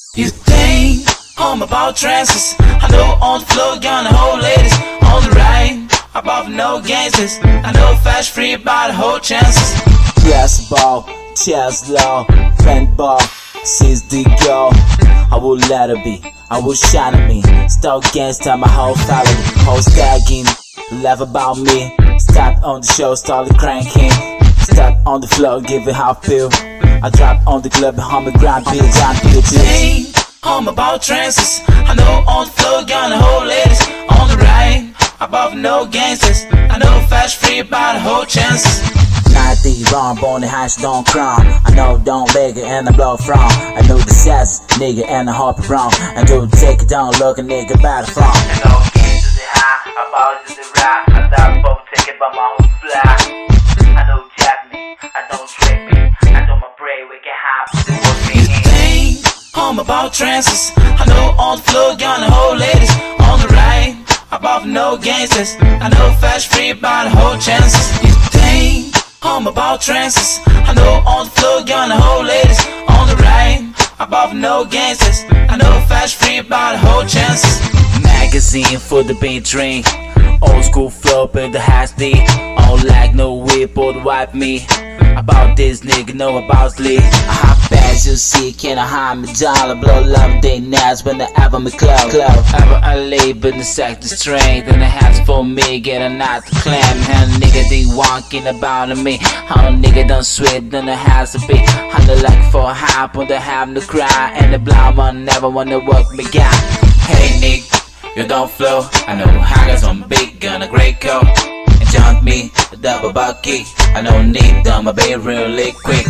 You think I'm about trances? I know on the floor, gonna hold ladies on the right, above no gangsters. I know fast free by the whole chances. Yes ball, chest low, friend ball, seize the girl. I will let her be, I will shine at me. Start gangsta, my whole family, whole stagging. Laugh about me, start on the show, started cranking. Start on the floor, give it how I feel. I drop on the club and hum a grind bitch. I'm about trances. I know on the floor, gonna hold ladies on the right, above no gangsters. I know fast free by the whole chances. 90 wrong, born in house, don't crumb. I know don't beg it and I blow from. I know the sass nigga and I hop around. I do take it down, look a nigga by the front. I know gangsters they high, I ballers they ride. I stop both ticket by my own fly. I know jab me, I don't trick me. I know my brain we get high. You think I'm about trances? I know on the floor, gonna hold ladies on the right, above no gangsters. I know fast free by the whole chances. You think I'm about trances? I know on the floor, gonna hold ladies on the right, above no gangsters. I know fast free by the whole chances. Magazine for the big drink, old school flow with the high D. All like no whip or the wipe me. About this nigga, know about Lee. I hop as you see, can I hide me dollar? Blow love they nails when the album me club. Ever a late but the sack the strength. And the hats for me, get a knot to clam. And nigga they walking about me. How nigga don't sweat, then the has to be. I look like for a hop when they have to cry. And the blind one never wanna work me guy. Hey Nick, you don't flow. I know I got some big gun, a great coat. Jump me, a double bucket. I don't need them, I be really quick.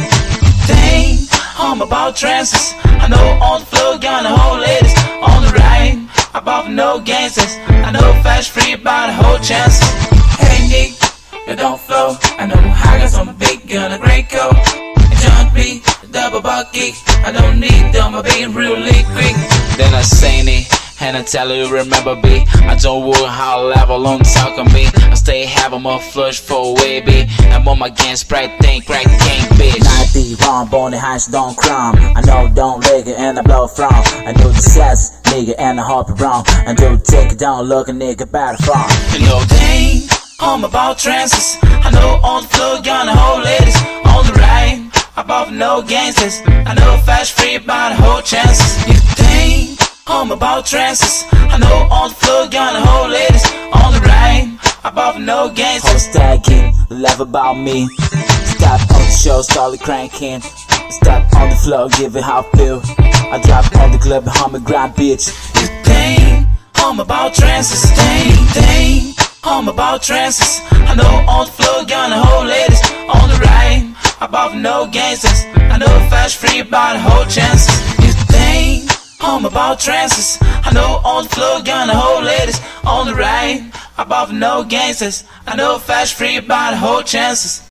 Dang, I'm about trances. I know on the floor, gonna hold ladies on the right, above no gangsters. I know fast free by the whole chances. Hey Nick, you don't flow. I know I got some big gun, a great coat. Jump me, a double bucket. I don't need them, I be really quick. Then I say it, and I tell you remember me. I don't worry how level on talk on me. I stay having my flush for way be. I'm on my gang sprite think right gang bitch. 90 wrong, born in house, don't crumb. I know don't leg it and I blow from. I know the sass nigga and I hop around. I do take it down, look a nigga by the front. You know dang, I'm about trances. I know on the floor, gonna hold ladies on the right, above no gangsters. I know fast free by the whole chances. You think I'm about trances? I know on the floor, gonna hold ladies on the right, above no gangsters. Whole stacking, laugh about me. Stop on the show, started cranking. Stop on the floor, give it how I feel. I drop on the club and hum a grind bitch. You think I'm about trances? Dang, I'm about trances. I know on the floor, gonna hold ladies on the right, above no gangsters. I know fast free by the whole chances. You think I'm about trances? I know on the floor, gonna hold ladies on the right, above no gangsters. I know fast free by the whole chances.